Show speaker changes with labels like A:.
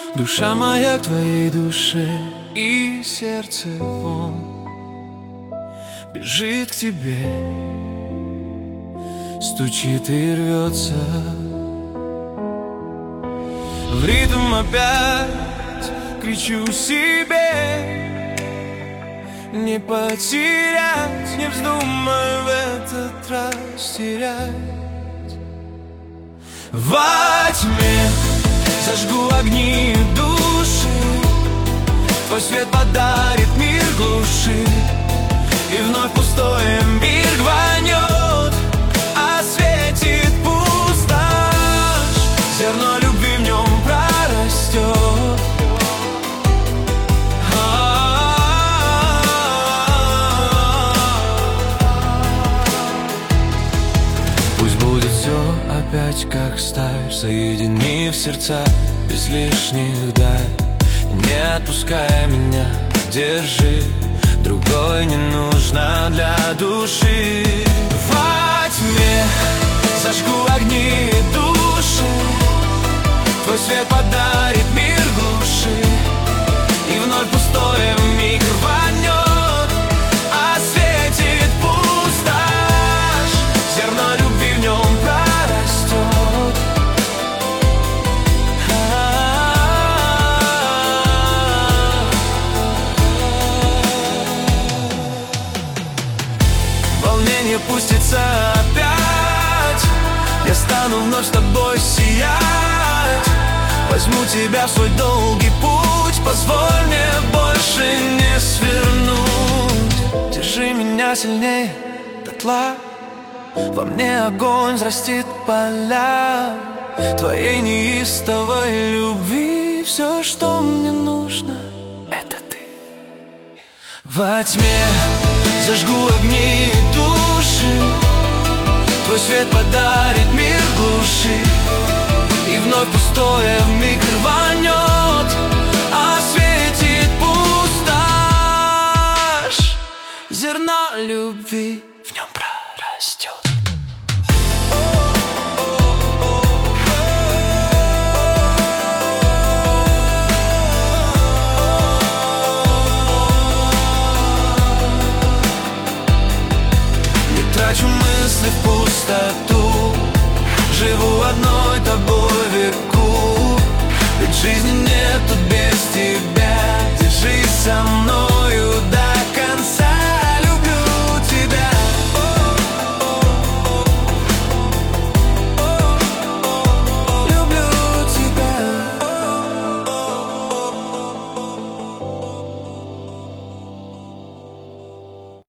A: Душа моя к твоей душе, и сердце вон бежит к тебе, стучит и рвется в ритм опять. Кричу себе не потерять, не вздумай в этот раз терять. Во тьме зажгу огни души, твой свет подарит мир глуши, и вновь пустое мир рванет, осветит пустошь. Зерно любви в нем прорастет. Пусть будет все опять как старь, соединив сердца без лишних дай. Не отпускай меня, держи, другой не нужно для души. Во тьме зажгу огни души, твой свет подарит мир глуши, и вновь пустое миг рванет, осветит пустошь. Зерно любви в нем прорастет. Волнение пустится опять, я стану вновь с тобой сиять. Возьму тебя в свой долгий путь, позволь мне больше не свернуть. Держи меня сильнее дотла, во мне огонь взрастит поля твоей неистовой любви. Все, что мне нужно, это ты. Во тьме зажгу огни души, твой свет подарит мир глуши, и вновь пустое вмиг рванет, осветит пустошь. Зерно любви в нем прорастет. Не трачу мысли в пустоту,